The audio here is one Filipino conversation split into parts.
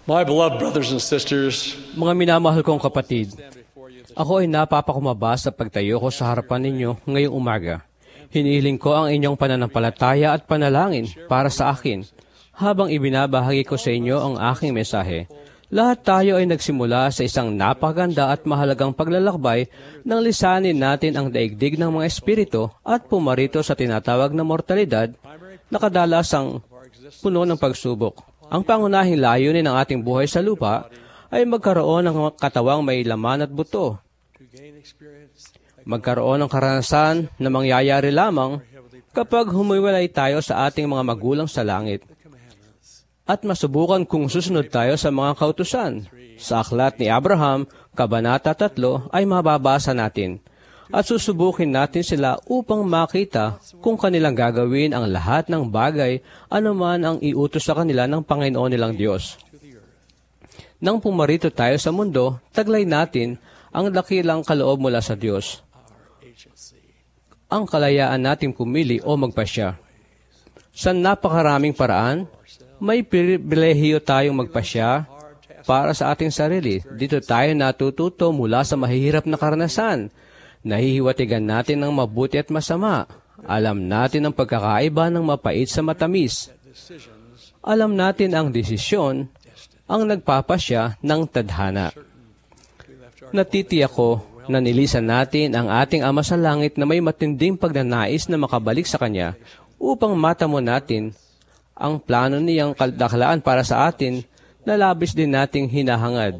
My beloved brothers and sisters, Mga minamahal kong kapatid, ako ay napapakumaba sa pagtayo ko sa harapan ninyo ngayong umaga. Hinihiling ko ang inyong pananampalataya at panalangin para sa akin habang ibinabahagi ko sa inyo ang aking mensahe. Lahat tayo ay nagsimula sa isang napakaganda at mahalagang paglalakbay nang lisanin natin ang daigdig ng mga espiritu at pumarito sa tinatawag na mortalidad na kadalasang puno ng pagsubok. Ang pangunahing layunin ng ating buhay sa lupa ay magkaroon ng katawang may laman at buto. Magkaroon ng karanasan na mangyayari lamang kapag humiwalay tayo sa ating mga magulang sa langit. At masubukan kung susunod tayo sa mga kautusan. Sa aklat ni Abraham, Kabanata 3, ay mababasa natin. At susubukin natin sila upang makita kung kanilang gagawin ang lahat ng bagay anuman ang iutos sa kanila ng Panginoon nilang Diyos. Nang pumarito tayo sa mundo, taglay natin ang dakilang kaloob mula sa Diyos. Ang kalayaan nating pumili o magpasya. Sa napakaraming paraan, may pribilehiyo tayong magpasya para sa ating sarili. Dito tayo natututo mula sa mahihirap na karanasan. Nahihiwatigan natin ng mabuti at masama. Alam natin ang pagkakaiba ng mapait sa matamis. Alam natin ang desisyon ang nagpapasya ng tadhana. Natitiyak ko na nilisan natin ang ating Ama sa Langit na may matinding pagnanais na makabalik sa Kanya upang matamo natin ang plano niyang kadaklaan para sa atin na labis din nating hinahangad.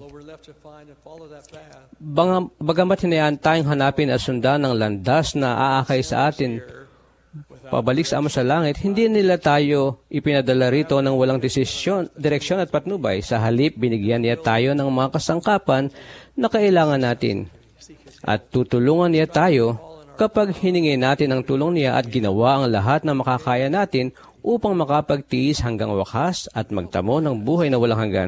Bagamat hinayaan tayong hanapin at sundan ng landas na aakay sa atin pabalik sa Ama sa Langit, hindi nila tayo ipinadala rito ng walang direksyon at patnubay. Sa halip, binigyan niya tayo ng mga kasangkapan na kailangan natin. At tutulungan niya tayo kapag hiningi natin ang tulong niya at ginawa ang lahat na makakaya natin upang makapagtiis hanggang wakas at magtamo ng buhay na walang hanggan.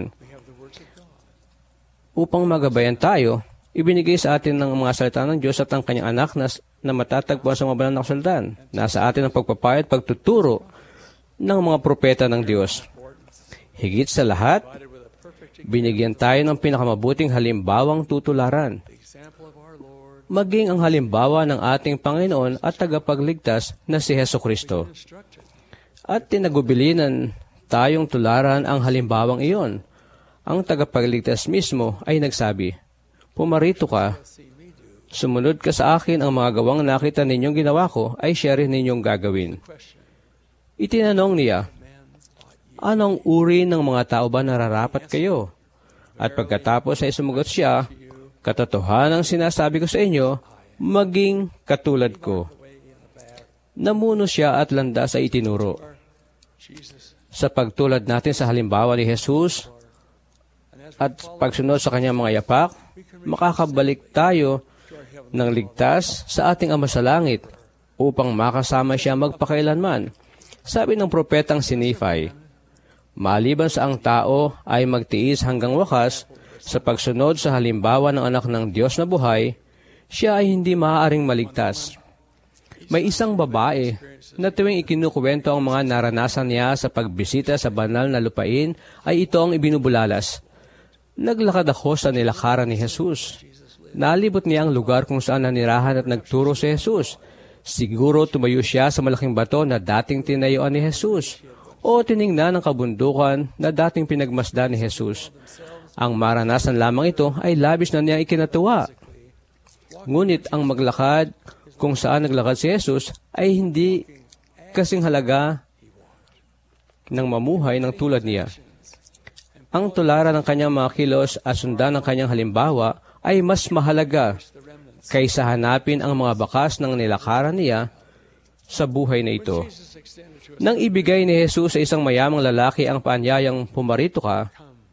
Upang magabayan tayo, ibinigay sa atin ng mga salita ng Diyos at ang Kanyang anak na matatagpuan sa mga banal na kasulatan. Nasa atin ang pagpapaya at pagtuturo ng mga propeta ng Diyos. Higit sa lahat, binigyan tayo ng pinakamabuting halimbawang tutularan. Maging ang halimbawa ng ating Panginoon at tagapagligtas na si Hesukristo. At tinagubilinan tayong tularan ang halimbawang iyon. Ang tagapagligtas mismo ay nagsabi, "Pumarito ka, sumunod ka sa akin, ang mga gawang nakita ninyong ginawa ko ay siya rin ninyong gagawin." Itinanong niya, "Anong uri ng mga tao ba nararapat kayo?" At pagkatapos ay sumagot siya, "Katotohanan ang sinasabi ko sa inyo, maging katulad ko." Namuno siya at landas ay itinuro. Sa pagtulad natin sa halimbawa ni Jesus at pagsunod sa kanyang mga yapak, makakabalik tayo ng ligtas sa ating Ama sa Langit upang makasama siya magpakailanman. Sabi ng propetang si Nephi, "Maliban sa ang tao ay magtiis hanggang wakas sa pagsunod sa halimbawa ng anak ng Diyos na buhay, siya ay hindi maaaring maligtas." May isang babae na tuwing ikinukwento ang mga naranasan niya sa pagbisita sa banal na lupain ay ito ang ibinubulalas. "Naglakad ako sa nilakaran ni Jesus. Nalibot niya ang lugar kung saan nanirahan at nagturo si Jesus. Siguro tumayo siya sa malaking bato na dating tinayuan ni Jesus o tiningnan ang kabundukan na dating pinagmasdan ni Jesus. Ang maranasan lamang ito ay labis na niya ikinatuwa. Ngunit ang maglakad kung saan naglakad si Jesus ay hindi kasing halaga ng mamuhay ng tulad niya. Ang tularan ng kanyang mga kilos at sundan ng kanyang halimbawa ay mas mahalaga kaysa hanapin ang mga bakas ng nilakaran niya sa buhay na ito. Nang ibigay ni Jesus sa isang mayamang lalaki ang paanyayang pumarito ka,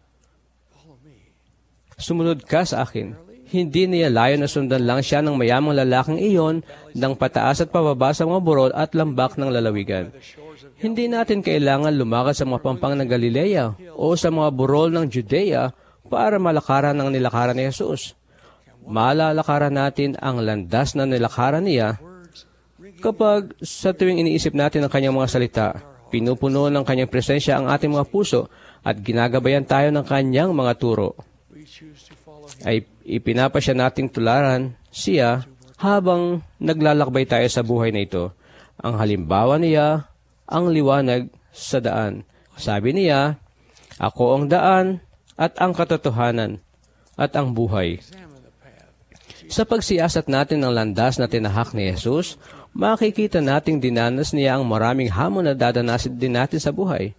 sumunod ka sa akin. Hindi niya layo na sundan lang siya ng mayamang lalaking iyon ng pataas at pababa sa mga burol at lambak ng lalawigan. Hindi natin kailangan lumakad sa mga pampang ng Galilea o sa mga burol ng Judea para malakaran ang nilakaran ni Jesus. Malalakaran natin ang landas na nilakaran niya kapag sa tuwing iniisip natin ang kanyang mga salita, pinupuno ng kanyang presensya ang ating mga puso at ginagabayan tayo ng kanyang mga turo. Ay ipinapasya nating tularan siya habang naglalakbay tayo sa buhay na ito. Ang halimbawa niya, ang liwanag sa daan. Sabi niya, ako ang daan at ang katotohanan at ang buhay. Sa pagsiyasat natin ng landas na tinahak ni Jesus, makikita nating dinanas niya ang maraming hamon na dadanasin din natin sa buhay.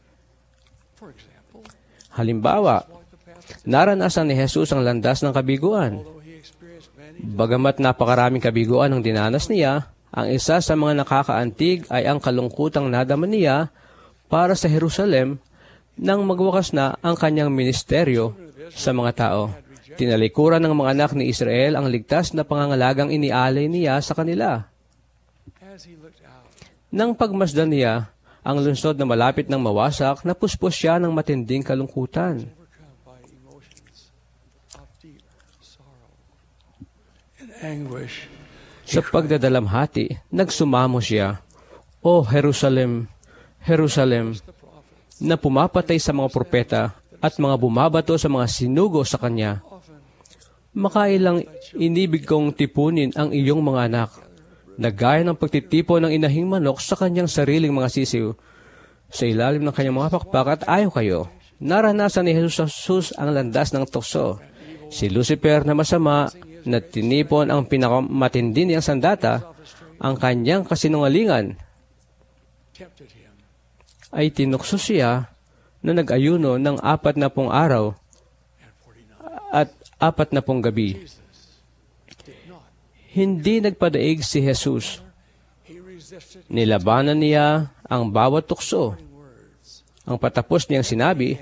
Halimbawa, naranasan ni Jesus ang landas ng kabiguan. Bagamat napakaraming kabiguan ang dinanas niya, ang isa sa mga nakakaantig ay ang kalungkutang nadama niya para sa Jerusalem nang magwakas na ang kanyang ministeryo sa mga tao. Tinalikuran ng mga anak ni Israel ang ligtas na pangangalagang inialay niya sa kanila. Nang pagmasdan niya ang lungsod na malapit ng mawasak, napuspos siya ng matinding kalungkutan. Sa pagdadalamhati, nagsumamo siya, O Jerusalem, Jerusalem, na pumapatay sa mga propeta at mga bumabato sa mga sinugo sa kanya. Makailang inibig kong tipunin ang iyong mga anak, na gaya ng pagtitipo ng inahing manok sa kanyang sariling mga sisiw. Sa ilalim ng kanyang mga pakpak at ayaw kayo. Naranasan ni Jesus ang landas ng tukso. Si Lucifer na masama, na tinipon ang pinakamatindi niyang sandata, ang kanyang kasinungalingan, ay tinukso siya na nag-ayuno ng 40 araw at 40 gabi. Hindi nagpadaig si Jesus. Nilabanan niya ang bawat tukso. Ang patapos niyang sinabi,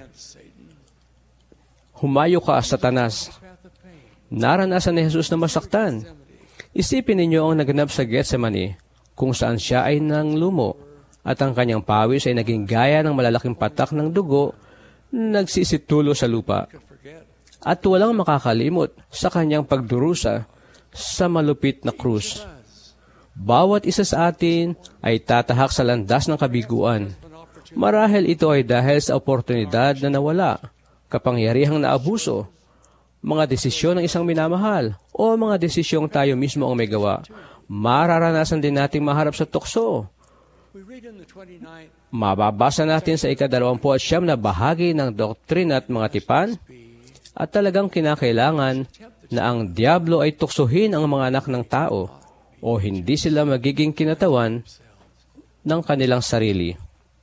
Humayo ka, Satanas. Naranasan ni Jesus na masaktan. Isipin ninyo ang naganap sa Getsemani, kung saan siya ay nanglumo, at ang kanyang pawis ay naging gaya ng malalaking patak ng dugo na nagsisitulo sa lupa. At walang makakalimot sa kanyang pagdurusa sa malupit na krus. Bawat isa sa atin ay tatahak sa landas ng kabiguan. Marahil ito ay dahil sa oportunidad na nawala, kapangyarihang naabuso, mga desisyon ng isang minamahal, o mga desisyong tayo mismo ang may gawa. Mararanasan din nating maharap sa tukso. Mababasa natin sa 29 na bahagi ng doktrina at mga tipan, at talagang kinakailangan na ang Diablo ay tuksohin ang mga anak ng tao, o hindi sila magiging kinatawan ng kanilang sarili.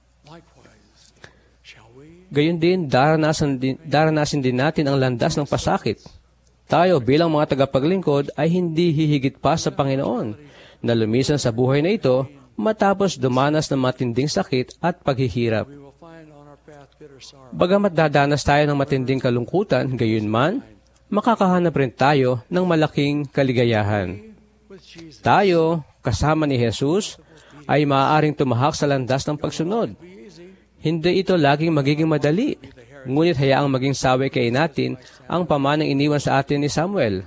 Gayon din, daranasin din natin ang landas ng pasakit. Tayo bilang mga tagapaglingkod ay hindi hihigit pa sa Panginoon na lumisan sa buhay na ito matapos dumanas ng matinding sakit at paghihirap. Bagamat dadanas tayo ng matinding kalungkutan, gayon man, makakahanap rin tayo ng malaking kaligayahan. Tayo, kasama ni Jesus, ay maaaring tumahak sa landas ng pagsunod. Hindi ito laging magiging madali, ngunit hayaang maging saway kay natin ang pamanang iniwan sa atin ni Samuel.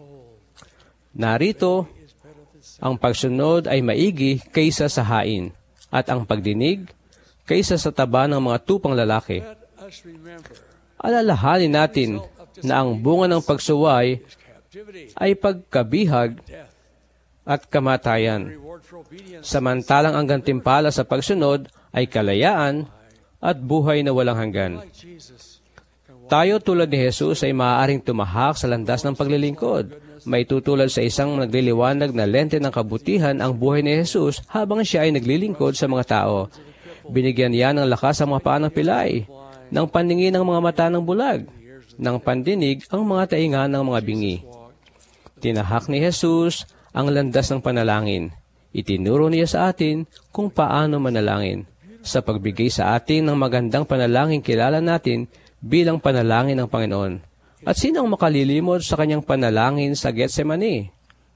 Narito, ang pagsunod ay maigi kaysa sa hain, at ang pagdinig kaysa sa taba ng mga tupang lalaki. Alalahanin natin na ang bunga ng pagsuway ay pagkabihag at kamatayan, samantalang ang gantimpala sa pagsunod ay kalayaan at buhay na walang hanggan. Tayo tulad ni Jesus ay maaaring tumahak sa landas ng paglilingkod. May tutulad sa isang nagliliwanag na lente ng kabutihan ang buhay ni Jesus habang siya ay naglilingkod sa mga tao. Binigyan niya ng lakas ang mga paa ng pilay, ng paningin ang mga mata ng bulag, ng pandinig ang mga tainga ng mga bingi. Tinahak ni Jesus ang landas ng panalangin. Itinuro niya sa atin kung paano manalangin. Sa pagbigay sa atin ng magandang panalangin, kilala natin bilang panalangin ng Panginoon. At sino ang makalilimot sa kanyang panalangin sa Getsemani?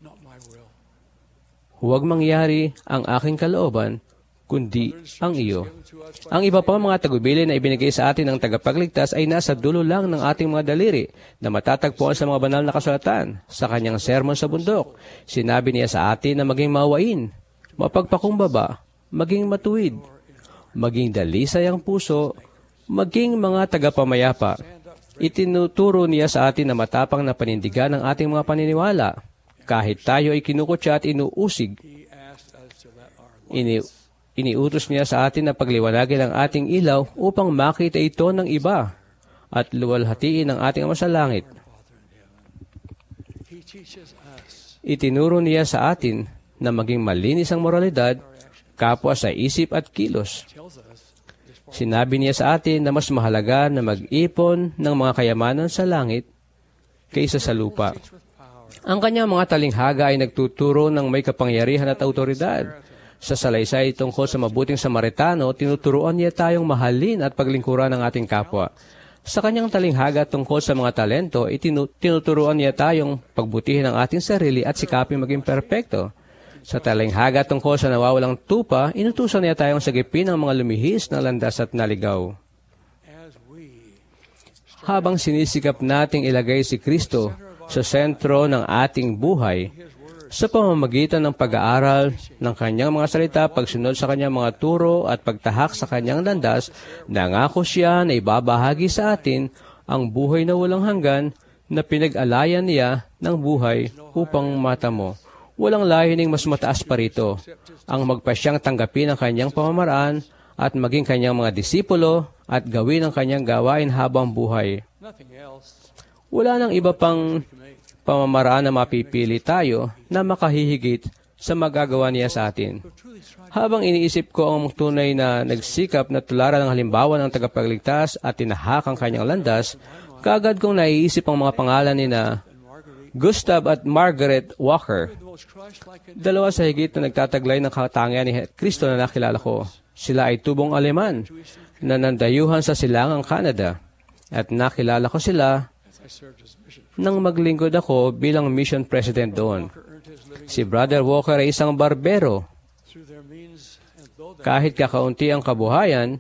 Huwag mangyari ang aking kalooban, kundi ang iyo. Ang iba pang mga tagubilin na ibinigay sa atin ng tagapagligtas ay nasa dulo lang ng ating mga daliri na matatagpuan sa mga banal na kasulatan. Sa kanyang sermon sa bundok, sinabi niya sa atin na maging maawain, mapagpakumbaba, maging matuwid, maging dalisay ang puso, Maging mga tagapamayapa, itinuturo niya sa atin na matapang na panindigan ng ating mga paniniwala. Kahit tayo ay kinukutya at inuusig, iniutos niya sa atin na pagliwanagin ang ating ilaw upang makita ito ng iba at luwalhatiin ang ating Ama sa langit. Itinuro niya sa atin na maging malinis ang moralidad, kapwa sa isip at kilos. Sinabi niya sa atin na mas mahalaga na mag-ipon ng mga kayamanan sa langit kaysa sa lupa. Ang kanyang mga talinghaga ay nagtuturo ng may kapangyarihan at autoridad. Sa salaysay tungkol sa mabuting Samaritano, tinuturuan niya tayong mahalin at paglingkuran ng ating kapwa. Sa kanyang talinghaga tungkol sa mga talento, tinuturuan niya tayong pagbutihin ang ating sarili at sikapin maging perpekto. Sa talinghaga tungkol sa nawawalang tupa, inutusan niya tayong sagipin ang mga lumihis na landas at naligaw. Habang sinisikap nating ilagay si Kristo sa sentro ng ating buhay, sa pamamagitan ng pag-aaral ng kanyang mga salita, pagsunod sa kanyang mga turo at pagtahak sa kanyang landas, nangako siya na ibabahagi sa atin ang buhay na walang hanggan na pinag-alayan niya ng buhay upang matamo. Walang layuning mas mataas pa rito, ang magpasyang tanggapin ang kanyang pamamaraan at maging kanyang mga disipulo at gawin ang kanyang gawain habang buhay. Wala nang iba pang pamamaraan na mapipili tayo na makahihigit sa magagawa niya sa atin. Habang iniisip ko ang tunay na nagsikap na tularan ng halimbawa ng tagapagligtas at tinahak ang kanyang landas, kaagad kong naiisip ang mga pangalan ni na Gustav at Margaret Walker, dalawa sa higit na nagtataglay ng katangian ni Kristo na nakilala ko. Sila ay tubong Aleman na nandayuhan sa silangang Canada at nakilala ko sila nang maglingkod ako bilang mission president doon. Si Brother Walker ay isang barbero. Kahit kakaunti ang kabuhayan,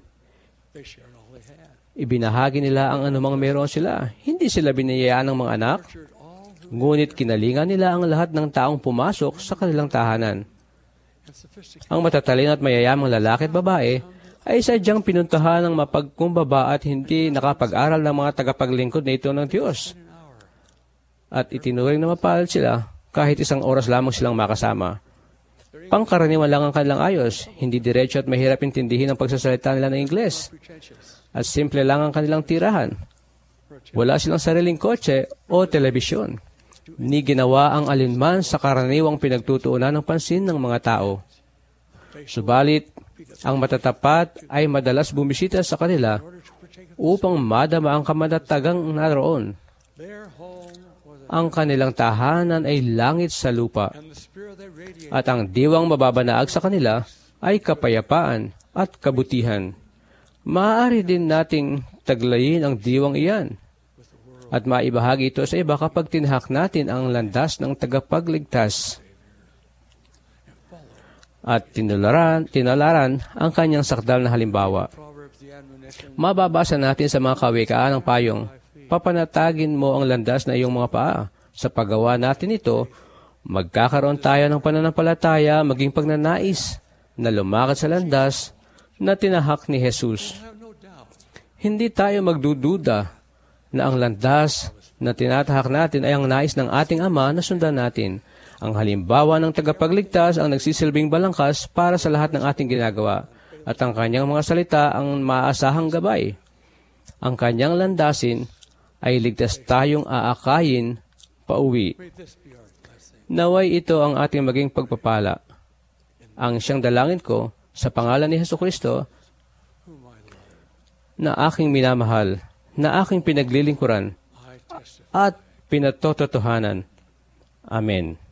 ibinahagi nila ang anumang meron sila. Hindi sila biniyayaan ng mga anak, ngunit kinalingan nila ang lahat ng taong pumasok sa kanilang tahanan. Ang matatalino at mayayamang lalaki at babae ay sadyang pinuntahan ng mapagkumbaba at hindi nakapag-aral ng mga tagapaglingkod na ito ng Diyos. At itinuring na mapalad sila kahit isang oras lamang silang makasama. Pangkaraniwan lang ang kanilang ayos, hindi diretso at mahirap intindihin ang pagsasalita nila ng Ingles. At simple lang ang kanilang tirahan. Wala silang sariling kotse o telebisyon. Ni ginawa ang alinman sa karaniwang pinagtutuunan ng pansin ng mga tao. Subalit, ang matatapat ay madalas bumisita sa kanila upang madama ang kamanatagang naroon. Ang kanilang tahanan ay langit sa lupa, at ang diwang mababanaag sa kanila ay kapayapaan at kabutihan. Maaari din nating taglayin ang diwang iyan at maibahagi ito sa iba kapag tinahak natin ang landas ng tagapagligtas at tinalaran ang kanyang sakdal na halimbawa. Mababasa natin sa mga kawikaan ng payong, papanatagin mo ang landas na iyong mga paa. Sa paggawa natin ito, magkakaroon tayo ng pananampalataya maging pagnanais na lumakad sa landas na tinahak ni Jesus. Hindi tayo magdududa na ang landas na tinatahak natin ay ang nais ng ating Ama na sundan natin. Ang halimbawa ng tagapagligtas ang nagsisilbing balangkas para sa lahat ng ating ginagawa, at ang kanyang mga salita ang maaasahang gabay. Ang kanyang landasin ay ligtas tayong aakayin pauwi. Naway ito ang ating maging pagpapala. Ang siyang dalangin ko sa pangalan ni Jesucristo na aking minamahal, na aking pinaglilingkuran at pinatototohanan. Amen.